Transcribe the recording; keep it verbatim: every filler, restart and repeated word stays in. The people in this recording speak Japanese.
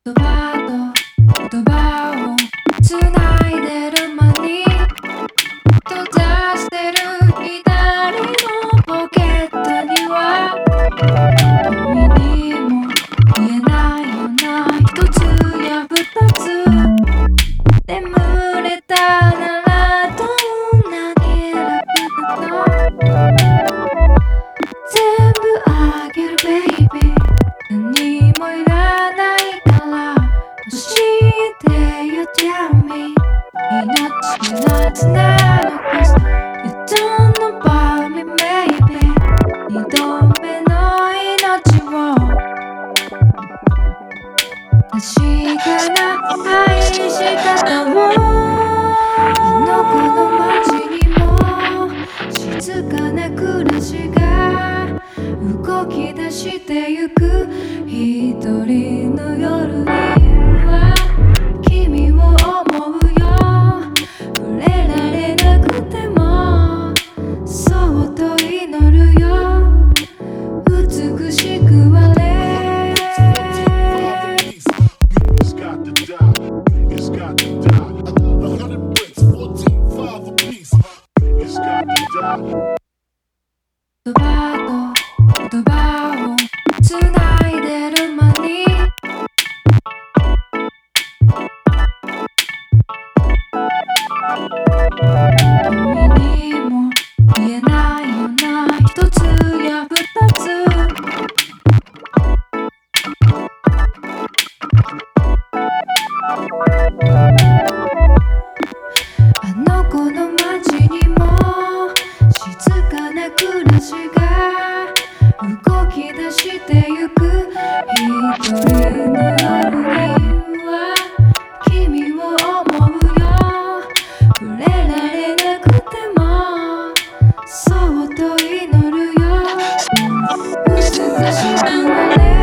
言葉と言葉をつないでる間に閉ざしてる左のポケットには君にも言えないような一つや二つ眠れたならどんなに楽なの全部あげるベイビー何もいらないから教えてよ Tell me 命がつなのか You don't know about me maybe 二度目の命を確かな愛し方をあの子の街にも静かな暮らしが動き出してゆく一人の夜には君を思うよ触れられなくてもそっと祈るよ美しくあれ言葉と言葉をつないでる間に君にも言えないような一つや二つあの子の街にも静かな暮らしが動き出してゆく一人の夜には君を思うよ触れられなくてもそっと祈るよ美しくあれ